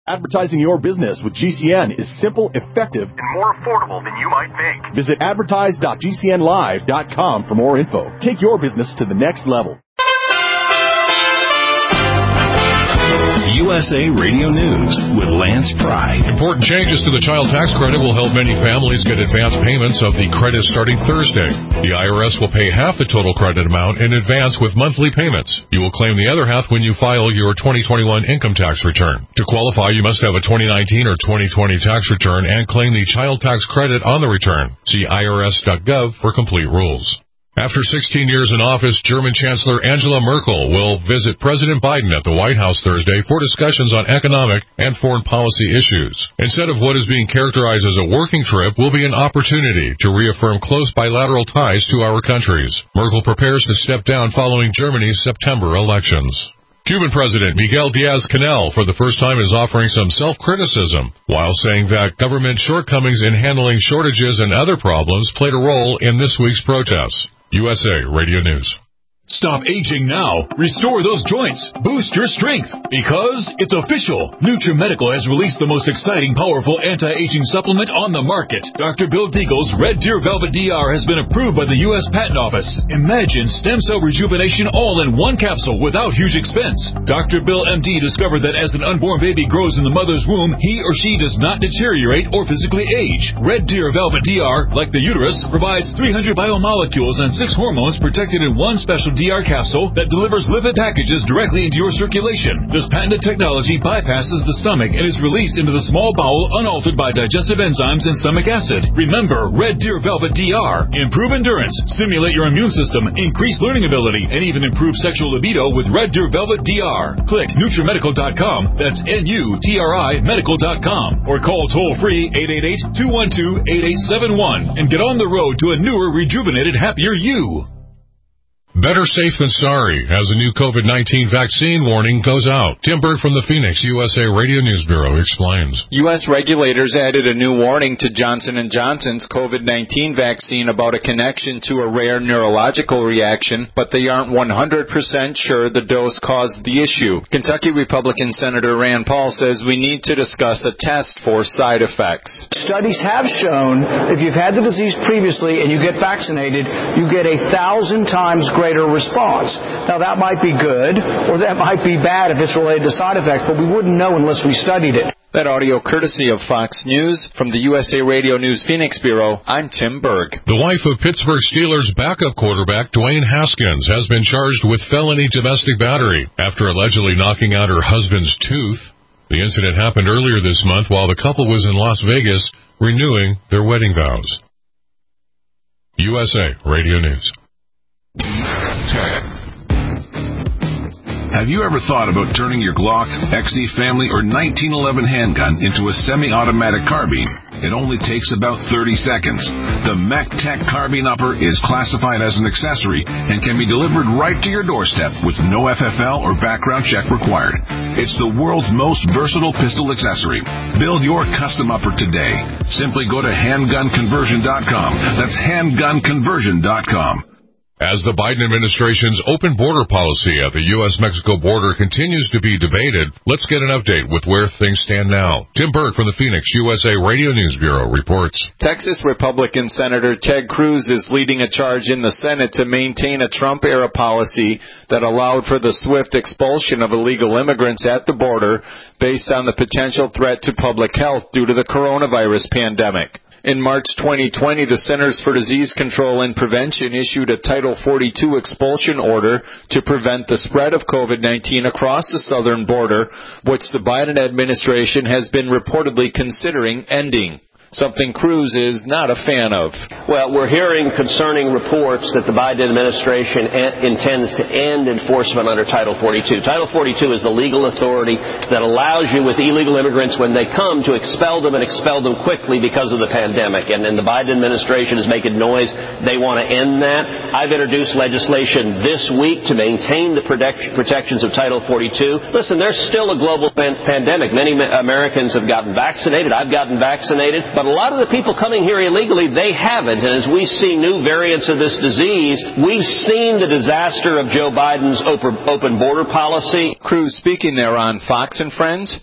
Advertising your business with GCN is simple, effective, and more affordable than you might think. Visit advertise.gcnlive.com for more info. Take your business to the next level. USA Radio News with Lance Pry. Important changes to the child tax credit will help many families get advance payments of the credit starting Thursday. The IRS will pay half the total credit amount in advance with monthly payments. You will claim the other half when you file your 2021 income tax return. To qualify, you must have a 2019 or 2020 tax return and claim the child tax credit on the return. See irs.gov for complete rules. After 16 years in office, German Chancellor Angela Merkel will visit President Biden at the White House Thursday for discussions on economic and foreign policy issues. Instead of what is being characterized as a working trip, will be an opportunity to reaffirm close bilateral ties to our countries. Merkel prepares to step down following Germany's September elections. Cuban President Miguel Diaz-Canel for the first time is offering some self-criticism while saying that government shortcomings in handling shortages and other problems played a role in this week's protests. USA Radio News. Stop aging now. Restore those joints. Boost your strength. Because it's official. NutriMedical has released the most exciting, powerful anti-aging supplement on the market. Dr. Bill Deagle's Red Deer Velvet DR has been approved by the U.S. Patent Office. Imagine stem cell rejuvenation all in one capsule without huge expense. Dr. Bill MD discovered that as an unborn baby grows in the mother's womb, he or she does not deteriorate or physically age. Red Deer Velvet DR, like the uterus, provides 300 biomolecules and 6 hormones protected in one special DR capsule that delivers lipid packages directly into your circulation. This patented technology bypasses the stomach and is released into the small bowel unaltered by digestive enzymes and stomach acid. Remember, Red Deer Velvet DR. Improve endurance, stimulate your immune system, increase learning ability, and even improve sexual libido with Red Deer Velvet DR. Click NutriMedical.com, that's NUTRI Medical.com, or call toll-free 888-212-8871 and get on the road to a newer, rejuvenated, happier you. Better safe than sorry as a new COVID-19 vaccine warning goes out. Tim Berg from the Phoenix USA Radio News Bureau explains. U.S. regulators added a new warning to Johnson & Johnson's COVID-19 vaccine about a connection to a rare neurological reaction, but they aren't 100% sure the dose caused the issue. Kentucky Republican Senator Rand Paul says we need to discuss a test for side effects. Studies have shown if you've had the disease previously and you get vaccinated, you get 1,000 times greater response. Now, that might be good, or that might be bad if it's related to side effects, but we wouldn't know unless we studied it. That audio courtesy of Fox News. From the USA Radio News Phoenix Bureau, I'm Tim Berg. The wife of Pittsburgh Steelers backup quarterback Dwayne Haskins has been charged with felony domestic battery after allegedly knocking out her husband's tooth. The incident happened earlier this month while the couple was in Las Vegas renewing their wedding vows. USA Radio News. Have you ever thought about turning your Glock, XD Family, or 1911 handgun into a semi-automatic carbine? It only takes about 30 seconds. The MechTech Carbine Upper is classified as an accessory and can be delivered right to your doorstep with no FFL or background check required. It's the world's most versatile pistol accessory. Build your custom upper today. Simply go to handgunconversion.com. That's handgunconversion.com. As the Biden administration's open border policy at the U.S.-Mexico border continues to be debated, let's get an update with where things stand now. Tim Berg from the Phoenix USA Radio News Bureau reports. Texas Republican Senator Ted Cruz is leading a charge in the Senate to maintain a Trump-era policy that allowed for the swift expulsion of illegal immigrants at the border based on the potential threat to public health due to the coronavirus pandemic. In March 2020, the Centers for Disease Control and Prevention issued a Title 42 expulsion order to prevent the spread of COVID-19 across the southern border, which the Biden administration has been reportedly considering ending. Something Cruz is not a fan of. Well, we're hearing concerning reports that the Biden administration intends to end enforcement under Title 42. Title 42 is the legal authority that allows you with illegal immigrants when they come to expel them and expel them quickly because of the pandemic. And the Biden administration is making noise. They want to end that. I've introduced legislation this week to maintain the protections of Title 42. Listen, there's still a global pandemic. Many Americans have gotten vaccinated. I've gotten vaccinated. But a lot of the people coming here illegally, they haven't. And as we see new variants of this disease, we've seen the disaster of Joe Biden's open border policy. Cruz speaking there on Fox and Friends.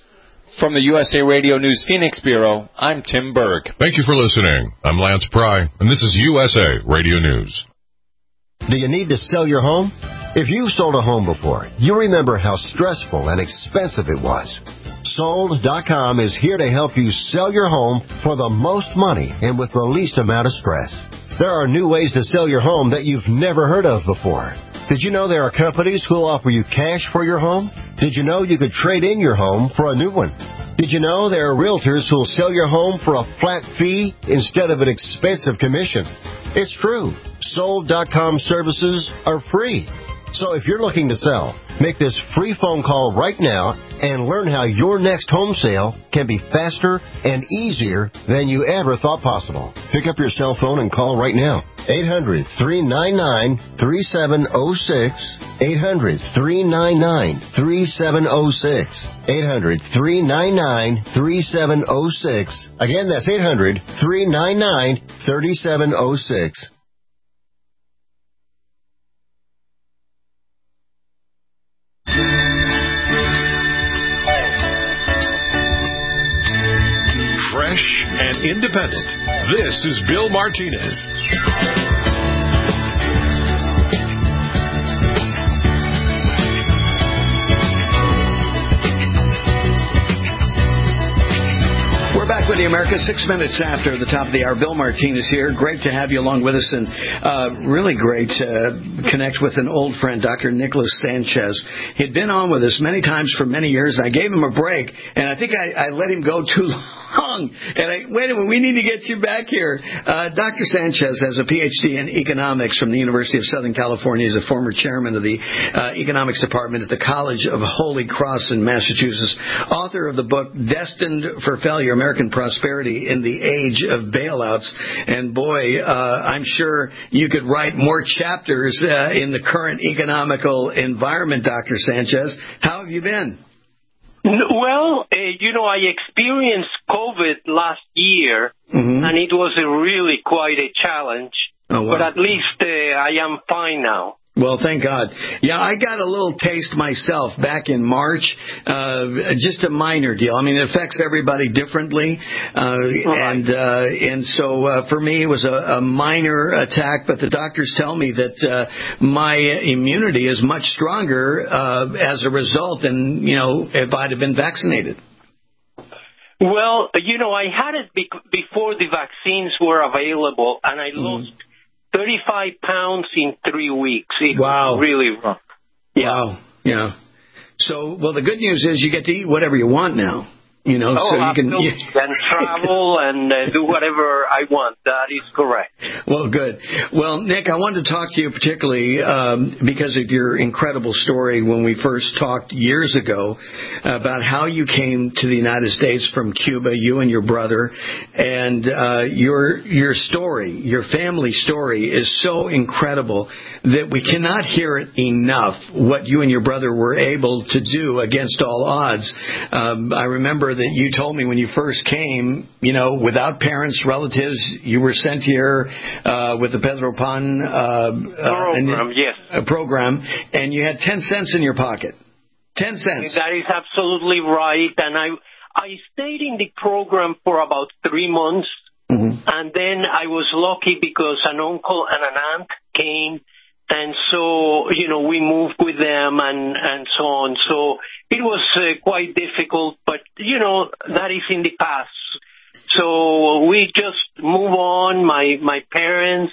From the USA Radio News Phoenix Bureau, I'm Tim Berg. Thank you for listening. I'm Lance Pry, and this is USA Radio News. Do you need to sell your home? If you've sold a home before, you remember how stressful and expensive it was. Sold.com is here to help you sell your home for the most money and with the least amount of stress. There are new ways to sell your home that you've never heard of before. Did you know there are companies who will offer you cash for your home? Did you know you could trade in your home for a new one? Did you know there are realtors who will sell your home for a flat fee instead of an expensive commission? It's true. Sold.com services are free. So if you're looking to sell, make this free phone call right now and learn how your next home sale can be faster and easier than you ever thought possible. Pick up your cell phone and call right now. 800-399-3706. 800-399-3706. 800-399-3706. Again, that's 800-399-3706. Fresh and independent. This is Bill Martinez. We're back with you, America. 6 minutes after the top of the hour. Bill Martinez here. Great to have you along with us, and really great to connect with an old friend, Dr. Nicholas Sanchez. He'd been on with us many times for many years, and I gave him a break, and I think I let him go too long. And wait a minute, we need to get you back here. Dr. Sanchez has a Ph.D. in economics from the University of Southern California. He's a former chairman of the economics department at the College of Holy Cross in Massachusetts. Author of the book Destined for Failure, American Prosperity in the Age of Bailouts. And boy, I'm sure you could write more chapters in the current economical environment, Dr. Sanchez. How have you been? Well, I experienced COVID last year, and it was really quite a challenge. Oh, wow. But at least I am fine now. Well, thank God. Yeah, I got a little taste myself back in March, just a minor deal. I mean, it affects everybody differently, and so for me it was a minor attack, but the doctors tell me that my immunity is much stronger as a result than, if I'd have been vaccinated. Well, I had it before the vaccines were available, and I lost 35 pounds in 3 weeks. It was really rough. Yeah. Wow. Yeah. So, well, the good news is you get to eat whatever you want now. So you can and travel and do whatever I want. That is correct. Well, good. Well, Nick, I wanted to talk to you particularly because of your incredible story when we first talked years ago about how you came to the United States from Cuba, you and your brother, and your story, your family story is so incredible that we cannot hear it enough, what you and your brother were able to do against all odds. I remember that you told me when you first came, without parents, relatives, you were sent here with the Pedro Pan program, and you had 10 cents in your pocket. 10 cents. That is absolutely right. And I stayed in the program for about 3 months, and then I was lucky because an uncle and an aunt came. And so, we moved with them and so on. So it was quite difficult, but, that is in the past. So we just move on. My parents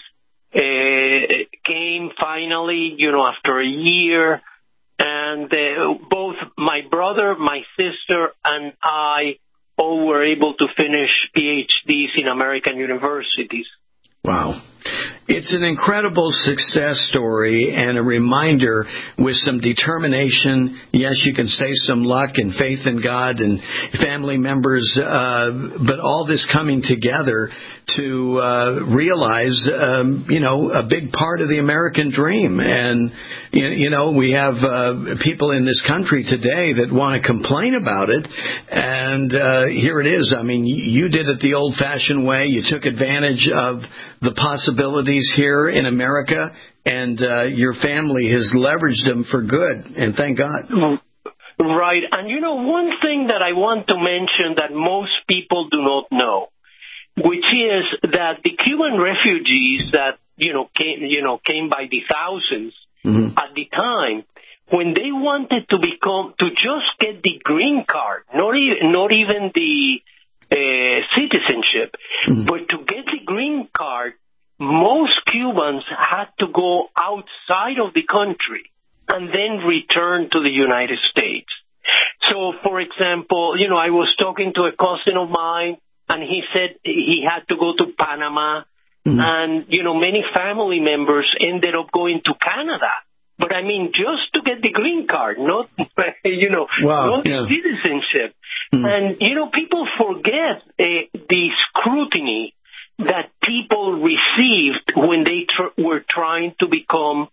came finally, after a year. And both my brother, my sister, and I all were able to finish PhDs in American universities. Wow. It's an incredible success story and a reminder with some determination. Yes, you can say some luck and faith in God and family members, but all this coming together to realize, a big part of the American dream. And, we have people in this country today that want to complain about it. And here it is. I mean, you did it the old-fashioned way. You took advantage of the possibilities here in America, and your family has leveraged them for good. And thank God. Right. And, one thing that I want to mention that most people do not know, which is that the Cuban refugees that, came by the thousands at the time, when they wanted to just get the green card, not even the citizenship, but to get the green card, most Cubans had to go outside of the country and then return to the United States. So, for example, I was talking to a cousin of mine, and he said he had to go to Panama, and, many family members ended up going to Canada. But, just to get the green card, not, not the citizenship. And, people forget the scrutiny that people received when they were trying to become,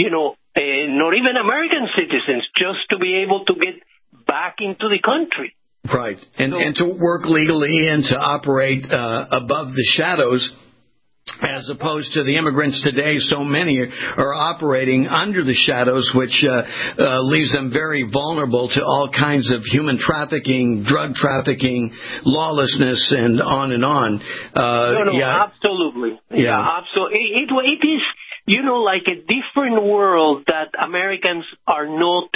not even American citizens, just to be able to get back into the country. Right. And to work legally and to operate above the shadows, as opposed to the immigrants today. So many are operating under the shadows, which leaves them very vulnerable to all kinds of human trafficking, drug trafficking, lawlessness, and on and on. Absolutely. Yeah, absolutely. It is, like a different world that Americans are not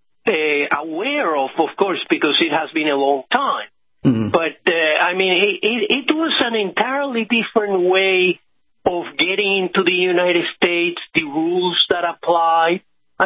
aware of course, because it has been a long time. But, it was an entirely different way of getting into the United States, the rules that apply. I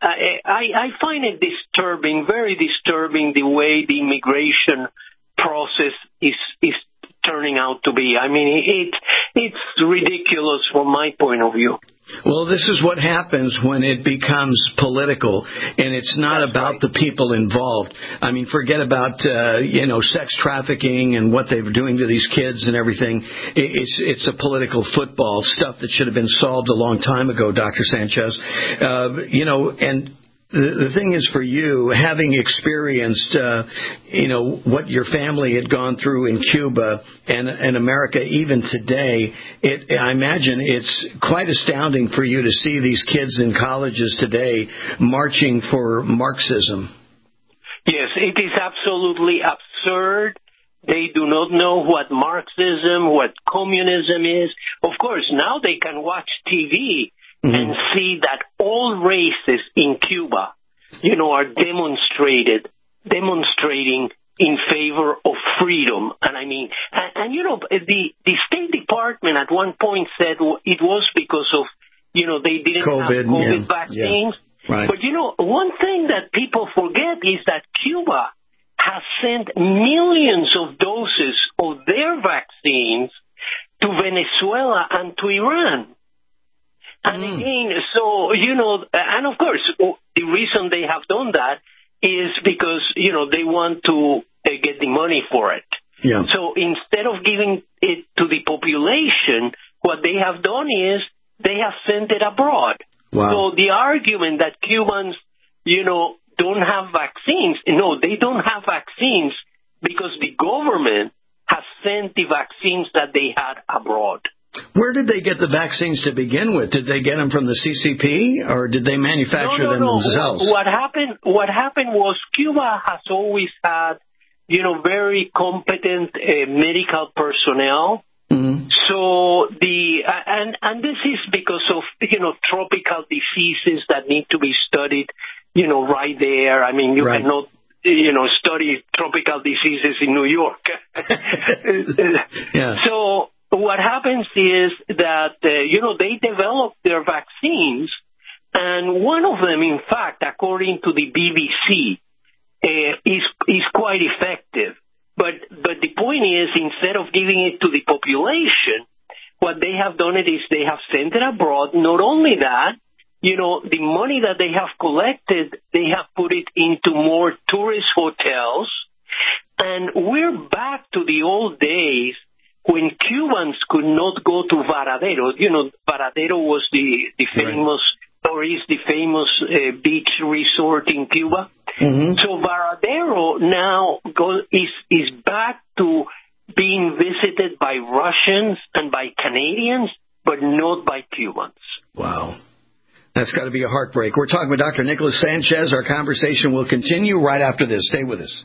find it disturbing, very disturbing, the way the immigration process is turning out to be. It's ridiculous from my point of view. Well, this is what happens when it becomes political, and it's not about the people involved. Forget about, sex trafficking and what they're doing to these kids and everything. It's a political football, stuff that should have been solved a long time ago, Dr. Sanchez. And the thing is, for you, having experienced, what your family had gone through in Cuba and America even today, I imagine it's quite astounding for you to see these kids in colleges today marching for Marxism. Yes, it is absolutely absurd. They do not know what Marxism, what communism is. Of course, now they can watch TV and see that all races in Cuba, are demonstrating in favor of freedom. And the State Department at one point said it was because of, they didn't have COVID vaccines. Yeah. Right. But, one thing that people forget is that Cuba has sent millions of doses of their vaccines to Venezuela and to Iran. And again, so, and of course, the reason they have done that is because, they want to get the money for it. Yeah. So instead of giving it to the population, what they have done is they have sent it abroad. Wow. So the argument that Cubans, don't have vaccines, no, they don't have vaccines because the government has sent the vaccines that they had abroad. Where did they get the vaccines to begin with? Did they get them from the CCP, or did they manufacture them themselves? What happened was Cuba has always had, very competent medical personnel. So and this is because of, tropical diseases that need to be studied, right there. You cannot, study tropical diseases in New York. Yeah. So what happens is that, they develop their vaccines, and one of them, in fact, according to the BBC, is quite effective. But the point is, instead of giving it to the population, what they have done is they have sent it abroad. Not only that, the money that they have collected, they have put it into more tourist hotels. And we're back to the old days when Cubans could not go to Varadero. Varadero was the famous, or is the famous beach resort in Cuba. So Varadero now is back to being visited by Russians and by Canadians, but not by Cubans. Wow. That's got to be a heartbreak. We're talking with Dr. Nicholas Sanchez. Our conversation will continue right after this. Stay with us.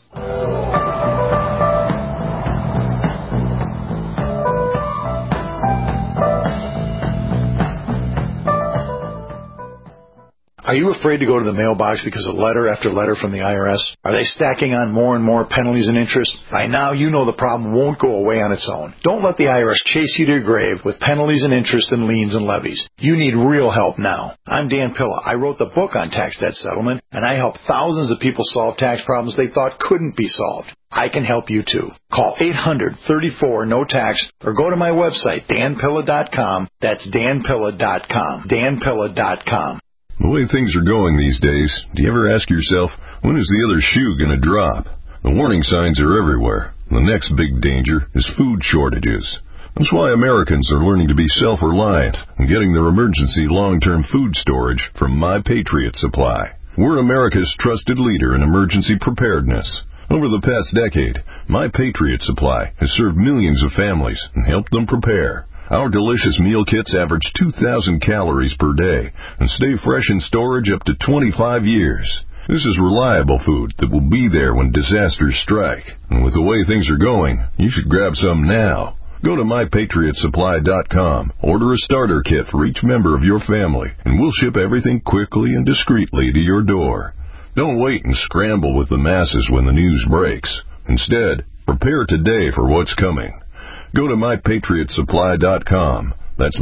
Are you afraid to go to the mailbox because of letter after letter from the IRS? Are they stacking on more and more penalties and interest? By now, you know the problem won't go away on its own. Don't let the IRS chase you to your grave with penalties and interest and liens and levies. You need real help now. I'm Dan Pilla. I wrote the book on tax debt settlement, and I help thousands of people solve tax problems they thought couldn't be solved. I can help you too. Call 800-34-NO-TAX or go to my website, danpilla.com. That's danpilla.com. danpilla.com. The way things are going these days, do you ever ask yourself, when is the other shoe going to drop? The warning signs are everywhere. The next big danger is food shortages. That's why Americans are learning to be self-reliant and getting their emergency long-term food storage from My Patriot Supply. We're America's trusted leader in emergency preparedness. Over the past decade, My Patriot Supply has served millions of families and helped them prepare. Our delicious meal kits average 2,000 calories per day and stay fresh in storage up to 25 years. This is reliable food that will be there when disasters strike. And with the way things are going, you should grab some now. Go to MyPatriotSupply.com, order a starter kit for each member of your family, and we'll ship everything quickly and discreetly to your door. Don't wait and scramble with the masses when the news breaks. Instead, prepare today for what's coming. Go to MyPatriotSupply.com. That's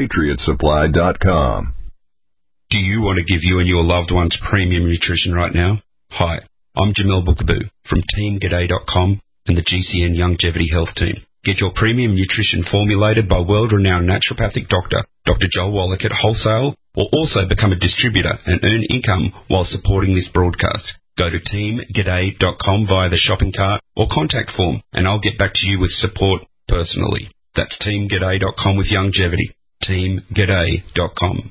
MyPatriotSupply.com. Do you want to give you and your loved ones premium nutrition right now? Hi, I'm Jamel Bookaboo from TeamGaday.com and the GCN Longevity Health Team. Get your premium nutrition formulated by world-renowned naturopathic doctor, Dr. Joel Wallach at Wholesale, or also become a distributor and earn income while supporting this broadcast. Go to TeamGaday.com via the shopping cart or contact form, and I'll get back to you with support personally. That's TeamGaday.com with longevity. TeamGaday.com.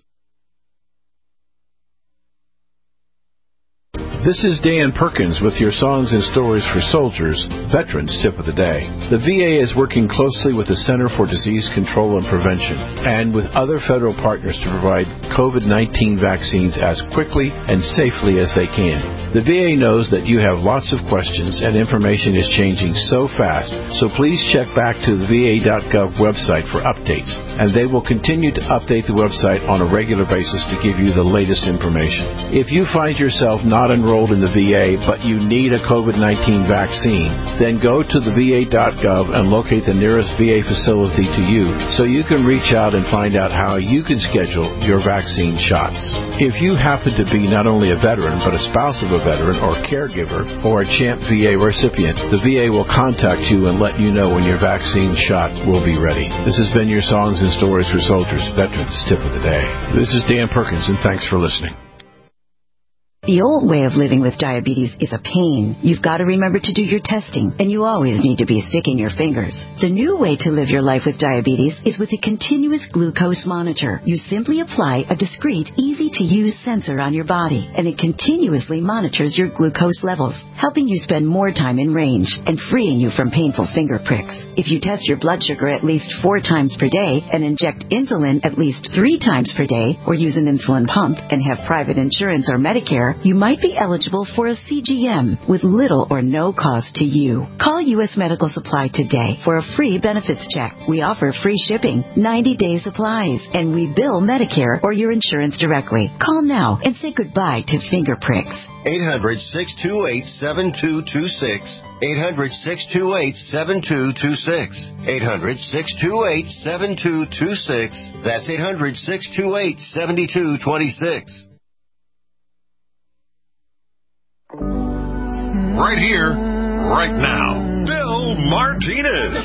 This is Dan Perkins with your Songs and Stories for Soldiers, Veterans Tip of the Day. The VA is working closely with the Center for Disease Control and Prevention and with other federal partners to provide COVID-19 vaccines as quickly and safely as they can. The VA knows that you have lots of questions and information is changing so fast, so please check back to the VA.gov website for updates, and they will continue to update the website on a regular basis to give you the latest information. If you find yourself not enrolled in the VA, but you need a COVID-19 vaccine, then go to the VA.gov and locate the nearest VA facility to you so you can reach out and find out how you can schedule your vaccine shots. If you happen to be not only a veteran, but a spouse of a veteran or caregiver or a CHAMP VA recipient, the VA will contact you and let you know when your vaccine shot will be ready. This has been your Songs and Stories for Soldiers, Veterans Tip of the Day. This is Dan Perkins, and thanks for listening. The old way of living with diabetes is a pain. You've got to remember to do your testing, and you always need to be sticking your fingers. The new way to live your life with diabetes is with a continuous glucose monitor. You simply apply a discreet, easy-to-use sensor on your body, and it continuously monitors your glucose levels, helping you spend more time in range and freeing you from painful finger pricks. If you test your blood sugar at least 4 times per day and inject insulin at least 3 times per day, or use an insulin pump and have private insurance or Medicare, you might be eligible for a CGM with little or no cost to you. Call U.S. Medical Supply today for a free benefits check. We offer free shipping, 90-day supplies, and we bill Medicare or your insurance directly. Call now and say goodbye to finger pricks. 800-628-7226. 800-628-7226. 800-628-7226. That's 800-628-7226. Right here, right now, Bill Martinez.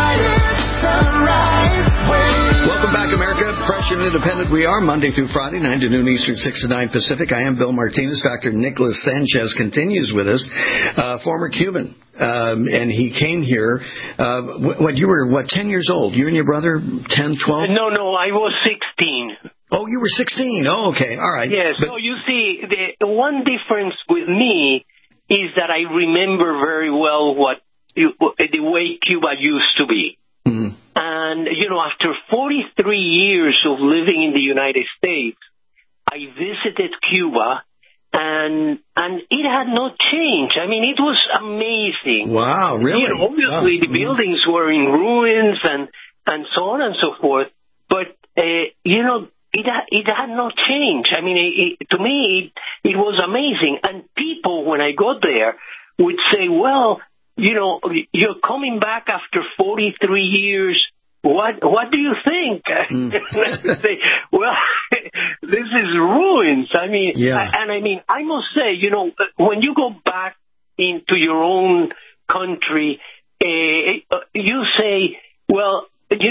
Welcome back, America. Fresh and independent we are, Monday through Friday, 9 to noon Eastern, 6 to 9 Pacific. I am Bill Martinez. Dr. Nicholas Sanchez continues with us, former Cuban. And he came here, you were 10 years old? You and your brother, 10, 12? No, I was 16. Oh, you were 16. Oh, okay. All right. Yes. So you see, the one difference with me is that I remember very well the way Cuba used to be. Mm-hmm. And, after 43 years of living in the United States, I visited Cuba, and it had not changed. I mean, it was amazing. Wow, really? Obviously, the buildings were in ruins and so on and so forth. But, it had not changed. I mean, to me, it was amazing. And people, when I got there, would say, well, you're coming back after 43 years. What do you think? And I would say, well, this is ruins. I mean, I must say, when you go back into your own country, you say, well,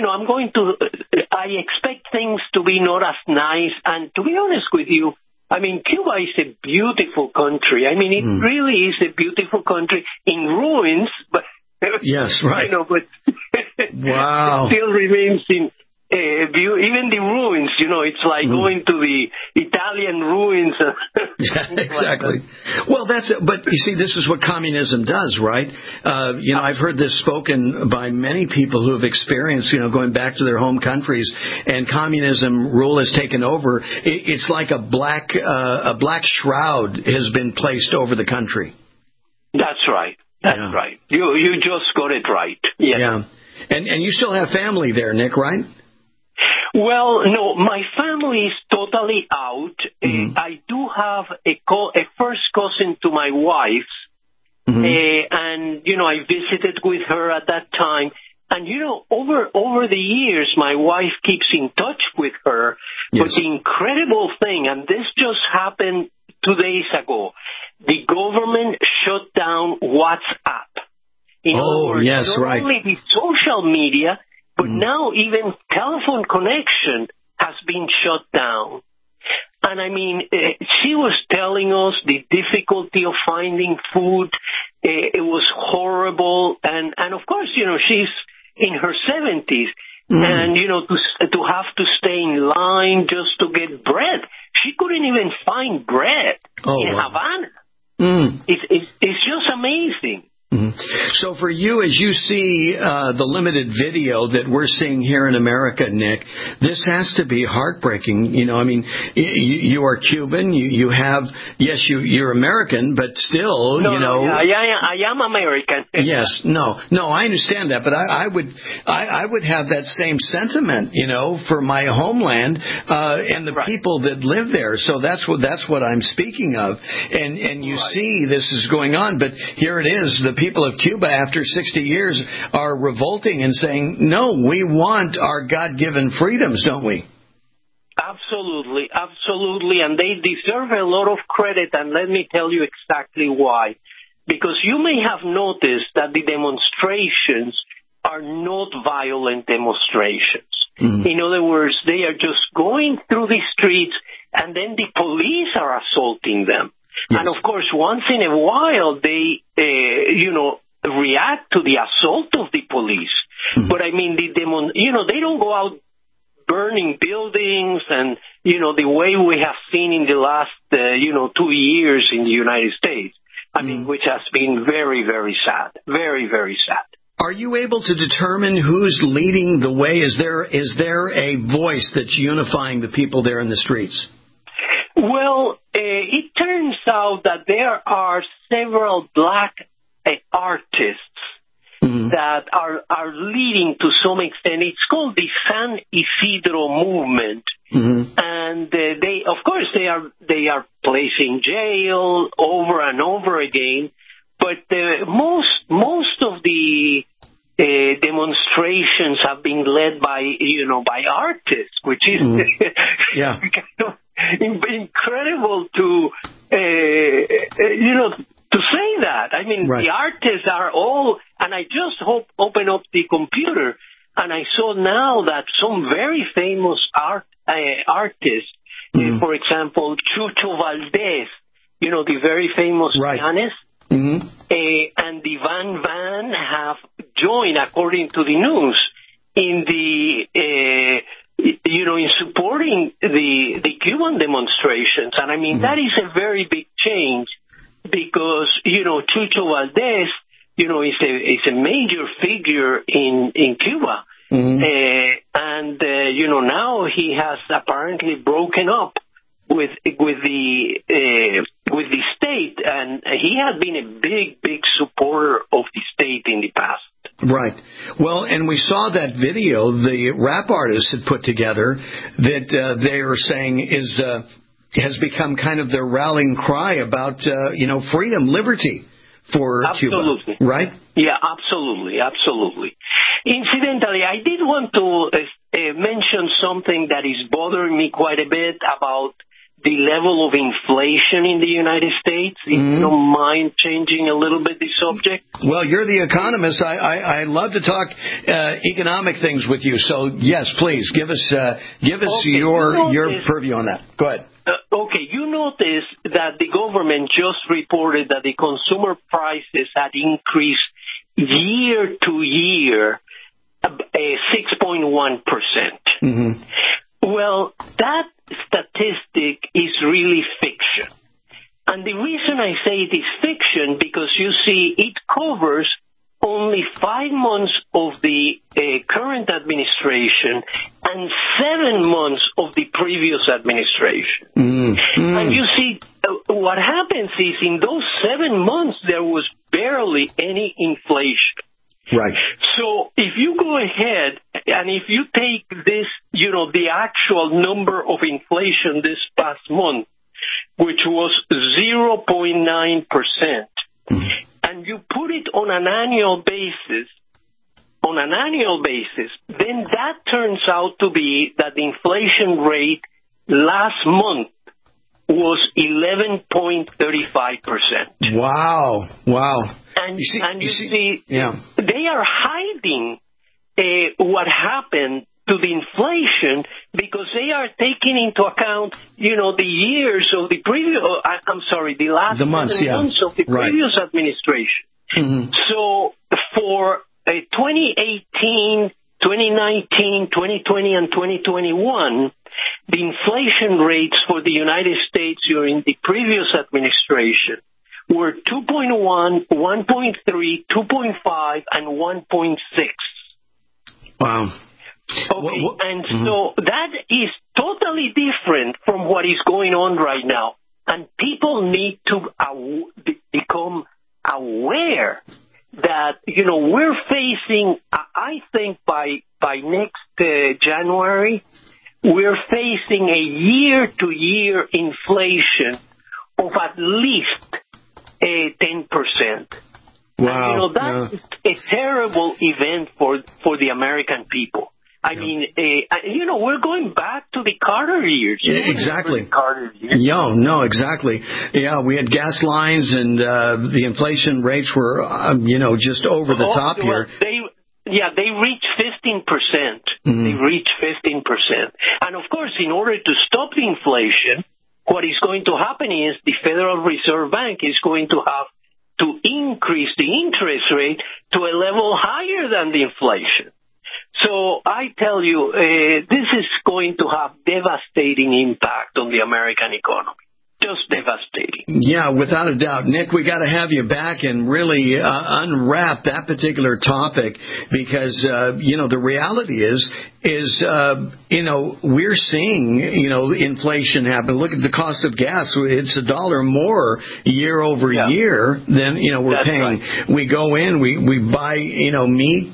I expect things to be not as nice. And to be honest with you, I mean, Cuba is a beautiful country. I mean, it really is a beautiful country in ruins, but yes, right. But wow, it still remains in even the ruins. It's like going to the Italian ruins. Yeah, exactly. Well, but you see, this is what communism does, right? I've heard this spoken by many people who have experienced, going back to their home countries, and communism rule has taken over. It's like a black shroud has been placed over the country. That's right. That's right. You just got it right. Yes. Yeah. And you still have family there, Nick, right? Well, no, my family is totally out. I do have a first cousin to my wife's, and, I visited with her at that time. And, over the years, my wife keeps in touch with her. Yes. But the incredible thing, and this just happened 2 days ago, the government shut down WhatsApp. In other words, not only the social media, but now even telephone connection has been shut down. And I mean, she was telling us the difficulty of finding food. It was horrible. And of course, she's in her 70s. And, to have to stay in line just to get bread. She couldn't even find bread in Havana. It's just amazing. So for you, as you see the limited video that we're seeing here in America, Nick, this has to be heartbreaking. I mean, you are Cuban. You have, yes, you're American, but still, I am American. Yes, no, I understand that, but I would have that same sentiment, for my homeland and the people that live there. So that's what I'm speaking of. And you see this is going on, but here it is. The people of Cuba, after 60 years, are revolting and saying, no, we want our God-given freedoms, don't we? Absolutely, absolutely. And they deserve a lot of credit, and let me tell you exactly why. Because you may have noticed that the demonstrations are not violent demonstrations. In other words, they are just going through the streets, and then the police are assaulting them. Yes. And, of course, once in a while, they, react to the assault of the police. But, I mean, they don't go out burning buildings and, the way we have seen in the last, 2 years in the United States. I mean, which has been very, very sad. Very, very sad. Are you able to determine who's leading the way? Is there a voice that's unifying the people there in the streets? Well, it turns out that there are several black artists that are leading to some extent. It's called the San Isidro movement, and they are placed in jail over and over again. But most of the demonstrations have been led by artists, which is incredible to say that. I mean, the artists are all, and I just open up the computer, and I saw now that some very famous artists, for example, Chucho Valdés, the very famous pianist, and the Van have joined, according to the news, in the in supporting the Cuban demonstrations. And I mean, that is a very big change because, Chucho Valdés, is a major figure in Cuba. And, now he has apparently broken up the state, and he had been a big supporter of the state in the past. Right. Well, and we saw that video the rap artists had put together that they are saying has become kind of their rallying cry about freedom, liberty for Cuba. Right? Yeah, absolutely. Incidentally, I did want to mention something that is bothering me quite a bit about the level of inflation in the United States. If you don't mind changing a little bit the subject. Well, you're the economist. I love to talk economic things with you. So yes, please give us your purview on that. Go ahead. Okay, you notice that the government just reported that the consumer prices had increased year to year 6.1%. Mm-hmm. Well, that statistic is really fiction. And the reason I say it is fiction because, you see, it covers only 5 months of the current administration and 7 months of the previous administration. Mm-hmm. And you see, what happens is in those 7 months, there was barely any inflation. Right. So if you go ahead and if you take this, the actual number of inflation this past month, which was 0.9%, and you put it on an annual basis, then that turns out to be that the inflation rate last month was 11.35%. Wow. And you see, they are hiding what happened to the inflation because they are taking into account, the years of the previous, the last months of the previous administration. Mm-hmm. So for 2018, 2019, 2020, and 2021, the inflation rates for the United States during the previous administration were 2.1, 1.3, 2.5, and 1.6. Wow. Okay, so that is totally different from what is going on right now. And people need to become aware that, we're facing, I think by next January, we're facing a year-to-year inflation of at least 10%. Wow. And, that's a terrible event for the American people. I mean, we're going back to the Carter years. Exactly. Carter years. No, exactly. Yeah, we had gas lines and the inflation rates were, just over the top here. They reached 15%. Mm-hmm. They reached 15%. And, of course, in order to stop the inflation, what is going to happen is the Federal Reserve Bank is going to have to increase the interest rate to a level higher than the inflation. So I tell you, this is going to have devastating impact on the American economy. Just devastating. Yeah, without a doubt. Nick, we got to have you back and really unwrap that particular topic because, the reality is we're seeing, inflation happen. Look at the cost of gas. It's $1 more year over year than, we're paying. Right. We go in, we buy, meat,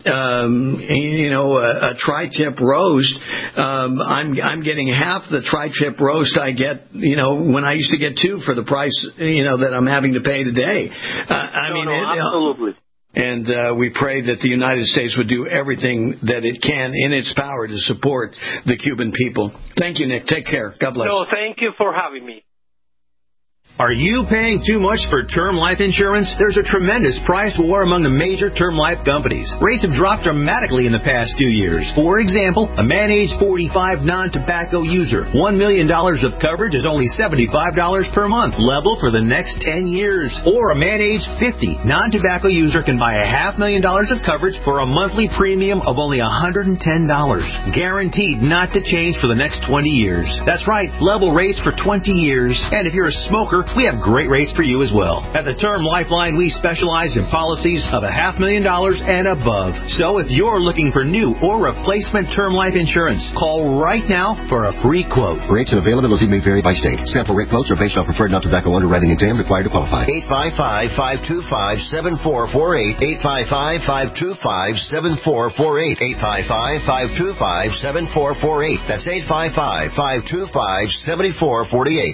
a tri-tip roast. I'm getting half the tri-tip roast I get, when I used to get 2 for the price, that I'm having to pay today. Absolutely. And we pray that the United States would do everything that it can in its power to support the Cuban people. Thank you, Nick. Take care. God bless. No, thank you for having me. Are you paying too much for term life insurance? There's a tremendous price war among the major term life companies. Rates have dropped dramatically in the past 2 years. For example, a man age 45 non-tobacco user, $1 million of coverage is only $75 per month, level for the next 10 years. Or a man age 50 non-tobacco user can buy $500,000 of coverage for a monthly premium of only $110, guaranteed not to change for the next 20 years. That's right, level rates for 20 years. And if you're a smoker, we have great rates for you as well. At the Term Lifeline, we specialize in policies of $500,000 and above. So if you're looking for new or replacement term life insurance, call right now for a free quote. Rates and availability may vary by state. Sample rate quotes are based on preferred non-tobacco underwriting exam required to qualify. 855-525-7448. 855-525-7448. 855-525-7448. That's 855-525-7448.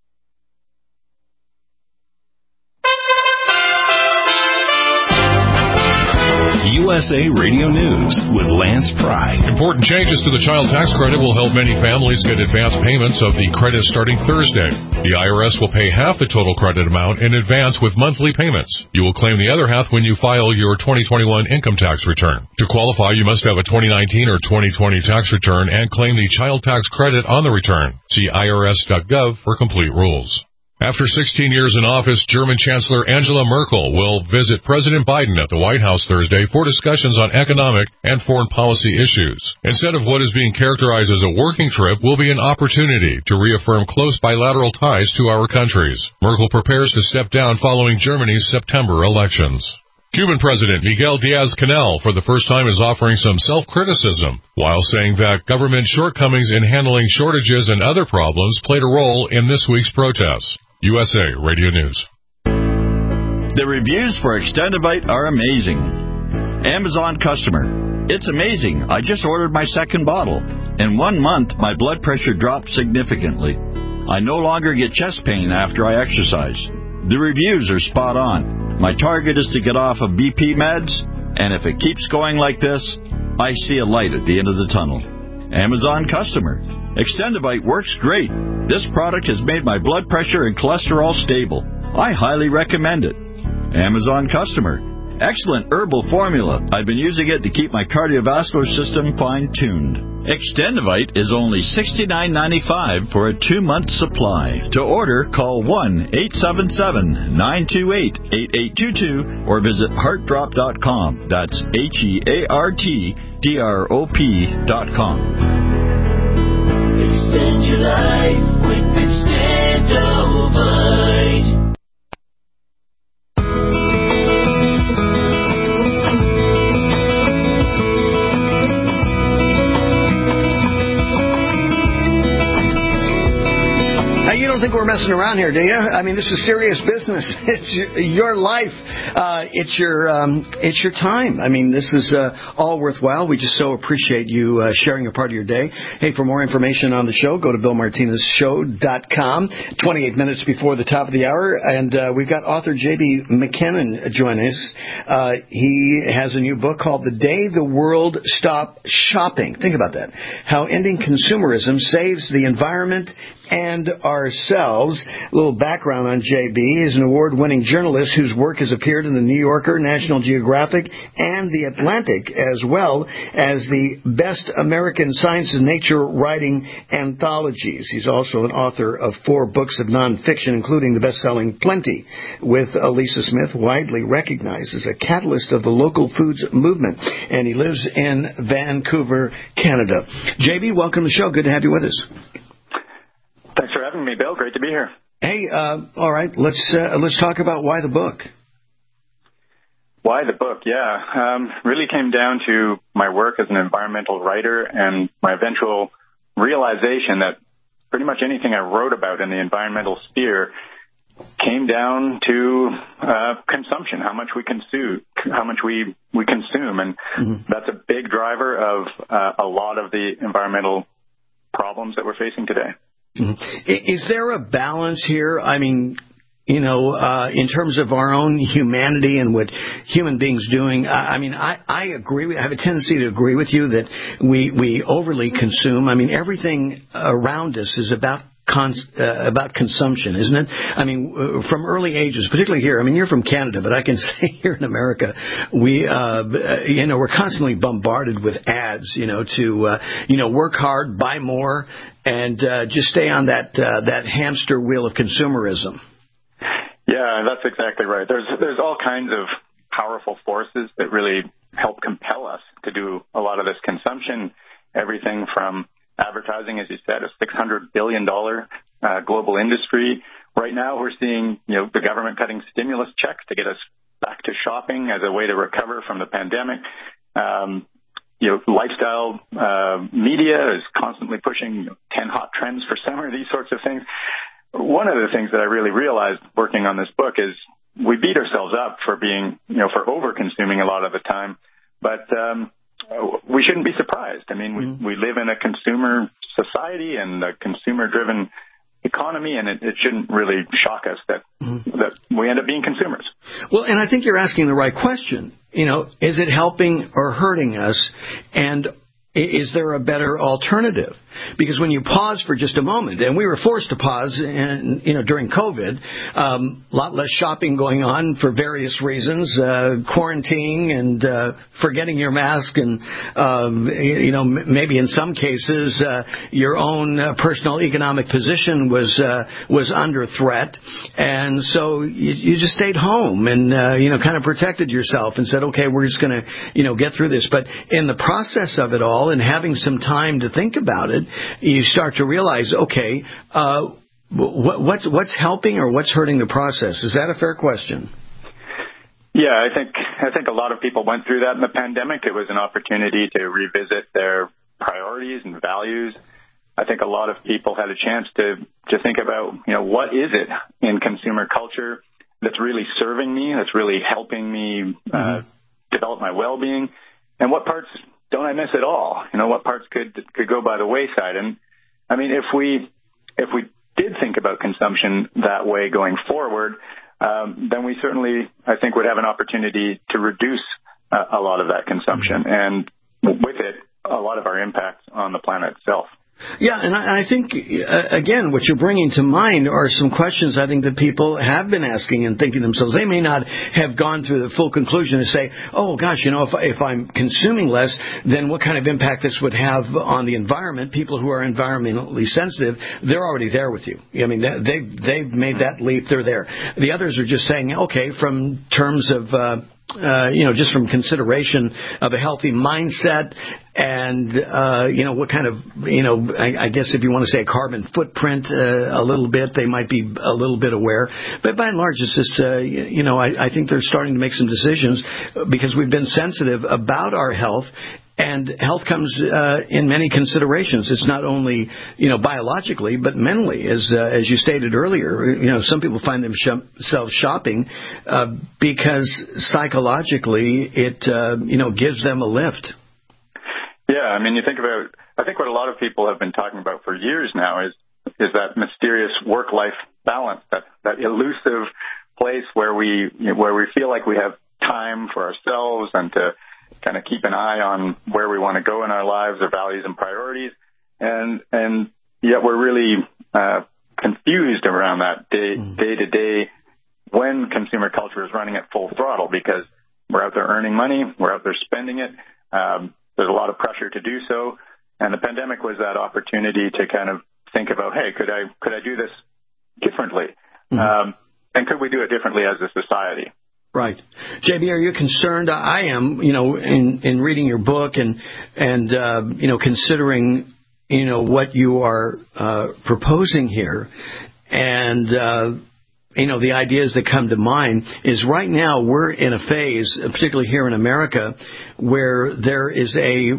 USA Radio News with Lance Pry. Important changes to the child tax credit will help many families get advance payments of the credit starting Thursday. The IRS will pay half the total credit amount in advance with monthly payments. You will claim the other half when you file your 2021 income tax return. To qualify, you must have a 2019 or 2020 tax return and claim the child tax credit on the return. See irs.gov for complete rules. After 16 years in office, German Chancellor Angela Merkel will visit President Biden at the White House Thursday for discussions on economic and foreign policy issues. Instead of what is being characterized as a working trip, will be an opportunity to reaffirm close bilateral ties to our countries. Merkel prepares to step down following Germany's September elections. Cuban President Miguel Diaz-Canel for the first time is offering some self-criticism while saying that government shortcomings in handling shortages and other problems played a role in this week's protests. USA Radio News. The reviews for Extendivite are amazing. Amazon customer. It's amazing. I just ordered my second bottle. In 1 month, my blood pressure dropped significantly. I no longer get chest pain after I exercise. The reviews are spot on. My target is to get off of BP meds, and if it keeps going like this, I see a light at the end of the tunnel. Amazon customer. Extendivite works great. This product has made my blood pressure and cholesterol stable. I highly recommend it. Amazon customer. Excellent herbal formula. I've been using it to keep my cardiovascular system fine-tuned. Extendivite is only $69.95 for a 2-month supply. To order, call 1-877-928-8822 or visit heartdrop.com. That's HEARTDROP.com. Extend your life with Extendivite. You don't think we're messing around here, do you? I mean, this is serious business. It's your life. It's your time. I mean, this is all worthwhile. We just so appreciate you sharing a part of your day. Hey, for more information on the show, go to BillMartinezShow.com. 28 minutes before the top of the hour, and we've got author J.B. McKinnon joining us. He has a new book called The Day the World Stopped Shopping. Think about that. How Ending Consumerism Saves the Environment and Ourselves. A little background on J.B. He's an award-winning journalist whose work has appeared in the New Yorker, National Geographic, and the Atlantic, as well as the Best American Science and Nature writing anthologies. He's also an author of 4 books of nonfiction, including the best-selling Plenty, with Lisa Smith, widely recognized as a catalyst of the local foods movement. And he lives in Vancouver, Canada. J.B., welcome to the show. Good to have you with us. Thanks for having me, Bill. Great to be here. Hey, all right, let's talk about why the book. Why the book? Yeah, really came down to my work as an environmental writer and my eventual realization that pretty much anything I wrote about in the environmental sphere came down to consumption, how much we consume, and that's a big driver of a lot of the environmental problems that we're facing today. Is there a balance here? I mean, you know, in terms of our own humanity and what human beings doing, I agree. I have a tendency to agree with you that we overly consume. I mean, everything around us is about consumption, isn't it? I mean, from early ages, particularly here. I mean, you're from Canada, but I can say here in America, we're constantly bombarded with ads, to, work hard, buy more, and just stay on that hamster wheel of consumerism. Yeah, that's exactly right. There's all kinds of powerful forces that really help compel us to do a lot of this consumption. Everything from advertising, as you said, a $600 billion global industry, right now we're seeing, the government cutting stimulus checks to get us back to shopping as a way to recover from the pandemic. Lifestyle media is constantly pushing 10 hot trends for summer, these sorts of things. One of the things that I really realized working on this book is we beat ourselves up for being, for over-consuming a lot of the time, but we shouldn't be surprised. I mean, we live in a consumer society and a consumer-driven economy, and it shouldn't really shock us that we end up being consumers. Well, and I think you're asking the right question. Is it helping or hurting us? And is there a better alternative? Because when you pause for just a moment, and we were forced to pause, during COVID, a lot less shopping going on for various reasons, quarantining and forgetting your mask, and maybe in some cases your own personal economic position was under threat, and so you just stayed home and kind of protected yourself and said, okay, we're just going to get through this. But in the process of it all and having some time to think about it, you start to realize, okay, what's helping or what's hurting the process? Is that a fair question? Yeah, I think a lot of people went through that in the pandemic. It was an opportunity to revisit their priorities and values. I think a lot of people had a chance to think about, what is it in consumer culture that's really serving me, that's really helping me develop my well-being, and what parts don't I miss at all? What parts could go by the wayside? And I mean, if we did think about consumption that way going forward, then we certainly, I think, would have an opportunity to reduce a lot of that consumption, and with it, a lot of our impacts on the planet itself. Yeah, and I think, again, what you're bringing to mind are some questions I think that people have been asking and thinking themselves. They may not have gone through the full conclusion to say, oh, gosh, if I'm consuming less, then what kind of impact this would have on the environment. People who are environmentally sensitive, they're already there with you. I mean, they've made that leap. They're there. The others are just saying, okay, from terms of just from consideration of a healthy mindset and, what kind of, I guess if you want to say a carbon footprint a little bit, they might be a little bit aware. But by and large, it's just, I think they're starting to make some decisions because we've been sensitive about our health. And health comes in many considerations. It's not only, biologically, but mentally, as you stated earlier. Some people find themselves shopping because psychologically it, gives them a lift. Yeah, I mean, I think what a lot of people have been talking about for years now is that mysterious work-life balance, that elusive place where we feel like we have time for ourselves and to kind of keep an eye on where we want to go in our lives, our values and priorities. And yet we're really confused around that day to day when consumer culture is running at full throttle because we're out there earning money, we're out there spending it. There's a lot of pressure to do so. And the pandemic was that opportunity to kind of think about, hey, could I do this differently? And could we do it differently as a society? Right. JB, are you concerned? I am, in reading your book and considering, what you are proposing here. And, the ideas that come to mind is right now we're in a phase, particularly here in America, where there is a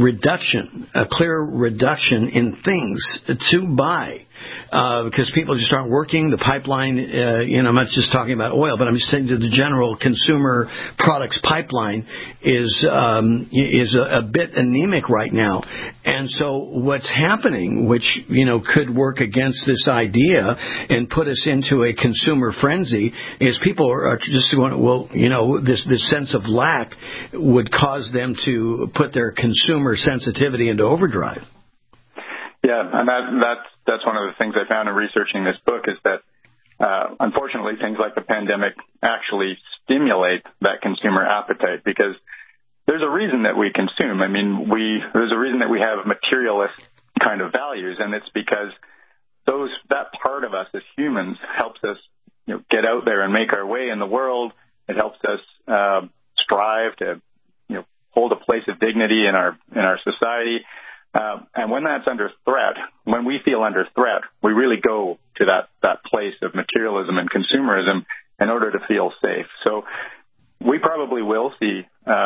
clear reduction in things to buy. Because people just aren't working. The pipeline, I'm not just talking about oil, but I'm just saying that the general consumer products pipeline is a bit anemic right now. And so what's happening, which, could work against this idea and put us into a consumer frenzy, is people are just going, this sense of lack would cause them to put their consumer sensitivity into overdrive. Yeah, and that's one of the things I found in researching this book is that, unfortunately, things like the pandemic actually stimulate that consumer appetite because there's a reason that we consume. I mean, there's a reason that we have materialist kind of values, and it's because that part of us as humans helps us, get out there and make our way in the world. It helps us strive to, hold a place of dignity in our society. And when that's under threat, when we feel under threat, we really go to that place of materialism and consumerism in order to feel safe. So we probably will see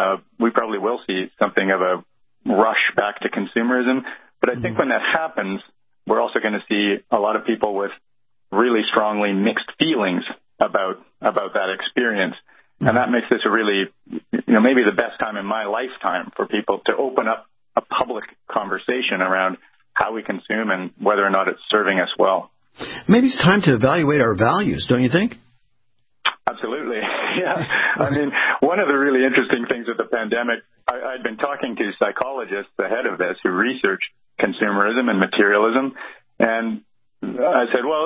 something of a rush back to consumerism. But I think when that happens, we're also going to see a lot of people with really strongly mixed feelings about that experience. And that makes this a really, maybe the best time in my lifetime for people to open up a public conversation around how we consume and whether or not it's serving us well. Maybe it's time to evaluate our values, don't you think? Absolutely. Yeah. I mean, one of the really interesting things with the pandemic, I'd been talking to psychologists ahead of this who research consumerism and materialism. And I said, well,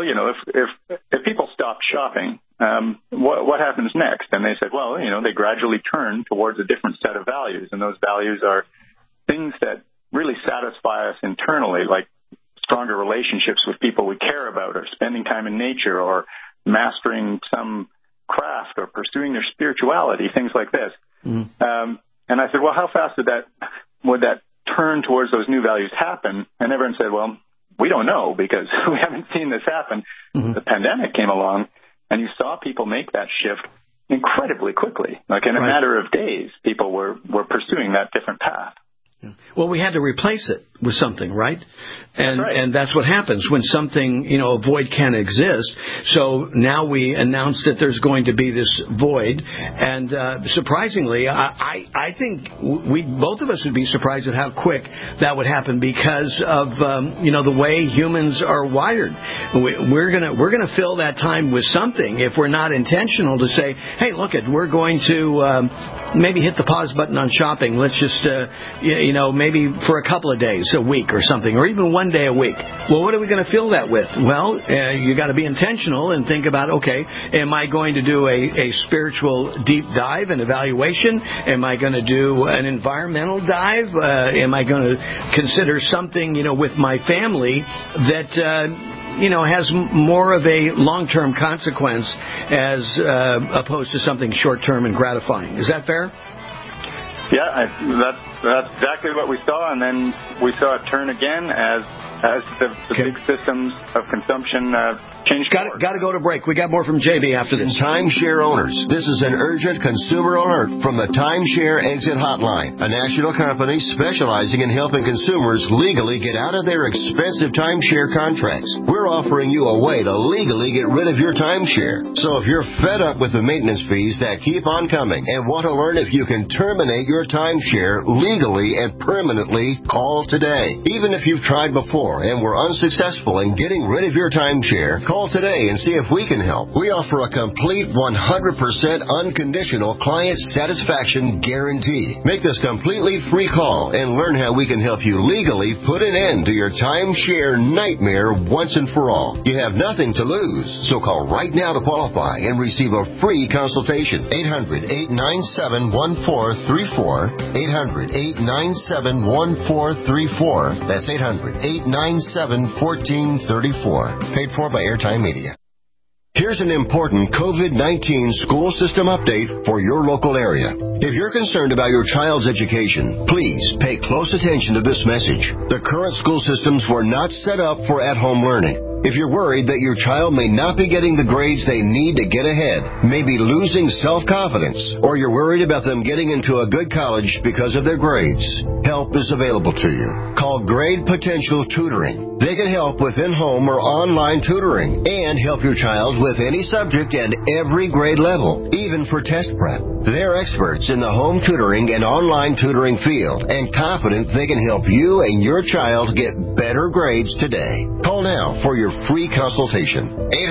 if people stop shopping, what happens next? And they said, well, they gradually turn towards a different set of values. And those values are things that really satisfy us internally, like stronger relationships with people we care about, or spending time in nature, or mastering some craft, or pursuing their spirituality, things like this. And I said, well, how fast would that turn towards those new values happen? And everyone said, well, we don't know, because we haven't seen this happen. The pandemic came along, and you saw people make that shift incredibly quickly. Like in a matter of days, people were pursuing that different path. Well, we had to replace it with something, right? And that's what happens when something, a void can exist. So now we announced that there's going to be this void. And surprisingly, I think both of us would be surprised at how quick that would happen, because of, the way humans are wired. We're gonna fill that time with something if we're not intentional to say, hey, look, we're going to maybe hit the pause button on shopping. Let's just, maybe for a couple of days, a week or something, or even one day a week. Well, what are we going to fill that with? Well, you got to be intentional and think about, okay, am I going to do a spiritual deep dive and evaluation? Am I going to do an environmental dive? Am I going to consider something, with my family that has more of a long-term consequence as opposed to something short-term and gratifying? Is that fair? Yeah, that's exactly what we saw, and then we saw it turn again as the big systems of consumption changed. Got to go to break. We got more from JB after this. Timeshare owners, this is an urgent consumer alert from the Timeshare Exit Hotline, a national company specializing in helping consumers legally get out of their expensive timeshare contracts. We're offering you a way to legally get rid of your timeshare. So if you're fed up with the maintenance fees that keep on coming and want to learn if you can terminate your timeshare legally and permanently, call today. Even if you've tried before and were unsuccessful in getting rid of your timeshare, call today and see if we can help. We offer a complete 100% unconditional client satisfaction guarantee. Make this completely free call and learn how we can help you legally put an end to your timeshare nightmare once and for all. You have nothing to lose, so call right now to qualify and receive a free consultation. 800-897-1434. 800-897-1434. That's 800-897-1434. Paid for by Airtime Media. Here's an important COVID-19 school system update for your local area. If you're concerned about your child's education, please pay close attention to this message. The current school systems were not set up for at-home learning. If you're worried that your child may not be getting the grades they need to get ahead, maybe losing self-confidence, or you're worried about them getting into a good college because of their grades, help is available to you. Call Grade Potential Tutoring. They can help with in-home or online tutoring and help your child with any subject and every grade level, even for test prep. They're experts in the home tutoring and online tutoring field and confident they can help you and your child get better grades today. Call now for your free consultation.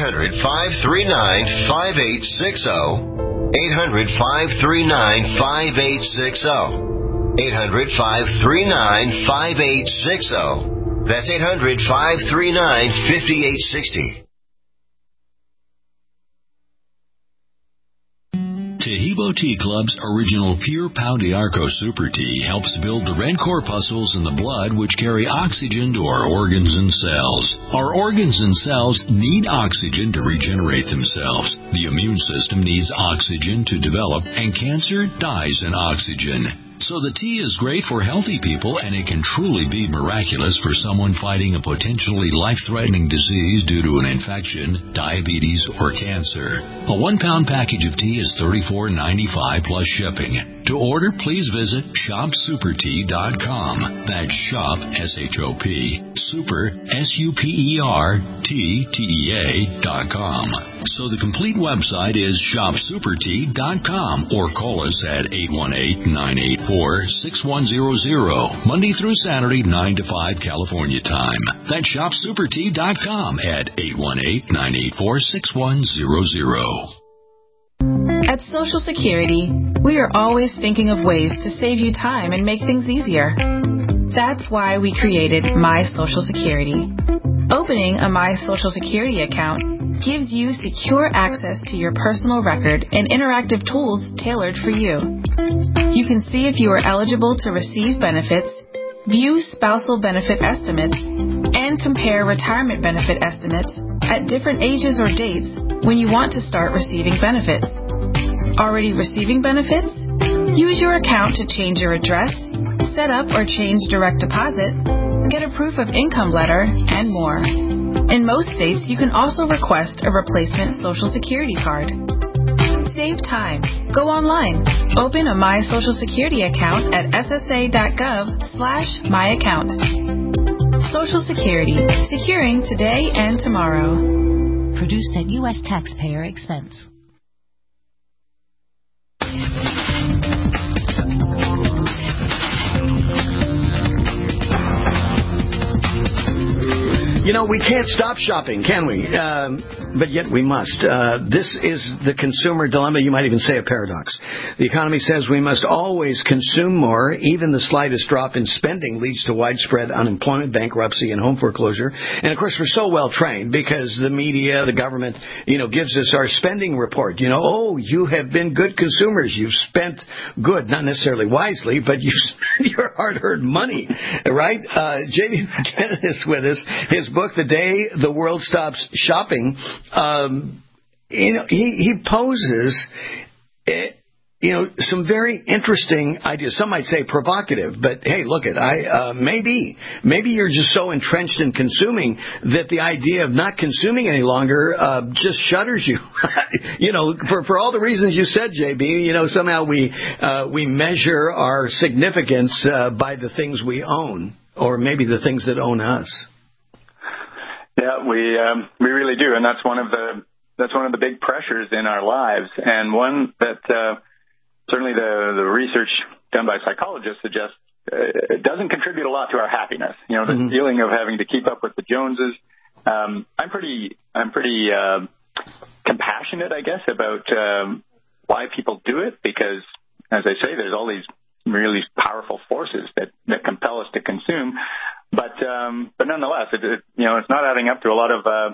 800-539-5860. 800-539-5860. 800-539-5860. That's 800-539-5860. Tahibo Tea Club's original Pure Pau d'Arco Super Tea helps build the red corpuscles in the blood which carry oxygen to our organs and cells. Our organs and cells need oxygen to regenerate themselves. The immune system needs oxygen to develop, and cancer dies in oxygen. So the tea is great for healthy people, and it can truly be miraculous for someone fighting a potentially life-threatening disease due to an infection, diabetes, or cancer. A 1-pound package of tea is $34.95 plus shipping. To order, please visit shopsupertea.com. That's shop, S-H-O-P, super, SUPERTTEA.com. So the complete website is shopsupertea.com, or call us at 818-984-6100, Monday through Saturday, 9 to 5 California time. That's shopsupertea.com at 818-984-6100. At Social Security, we are always thinking of ways to save you time and make things easier. That's why we created My Social Security. Opening a My Social Security account gives you secure access to your personal record and interactive tools tailored for you. You can see if you are eligible to receive benefits, view spousal benefit estimates, and compare retirement benefit estimates at different ages or dates when you want to start receiving benefits. Already receiving benefits? Use your account to change your address, set up or change direct deposit, get a proof of income letter, and more. In most states, you can also request a replacement Social Security card. Save time. Go online. Open a My Social Security account at ssa.gov/myaccount. Social Security. Securing today and tomorrow. Produced at U.S. taxpayer expense. You know, we can't stop shopping, can we? But yet we must. This is the consumer dilemma. You might even say a paradox. The economy says we must always consume more. Even the slightest drop in spending leads to widespread unemployment, bankruptcy, and home foreclosure. And, of course, we're so well trained because the media, the government, gives us our spending report. You have been good consumers. You've spent good, not necessarily wisely, but you spent your hard-earned money, right? J.B. McKinnon is with us. His book, The Day the World Stops Shopping, he poses, some very interesting ideas. Some might say provocative, but hey, look maybe you're just so entrenched in consuming that the idea of not consuming any longer just shudders you. For all the reasons you said, JB. Somehow we measure our significance by the things we own, or maybe the things that own us. Yeah, we really do, and that's one of the big pressures in our lives, and one that certainly the research done by psychologists suggests doesn't contribute a lot to our happiness. The feeling of having to keep up with the Joneses. I'm pretty compassionate, I guess, about why people do it, because, as I say, there's all these really powerful forces that compel us to consume. But nonetheless, it's not adding up to a lot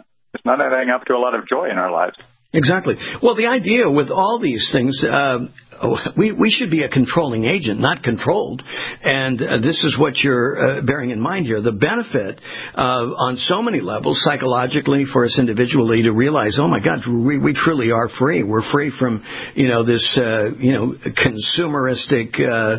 of joy in our lives. Exactly. Well, the idea with all these things, we should be a controlling agent, not controlled. And this is what you're bearing in mind here. The benefit on so many levels, psychologically, for us individually, to realize, oh my God, we truly are free. We're free from, this, consumeristic,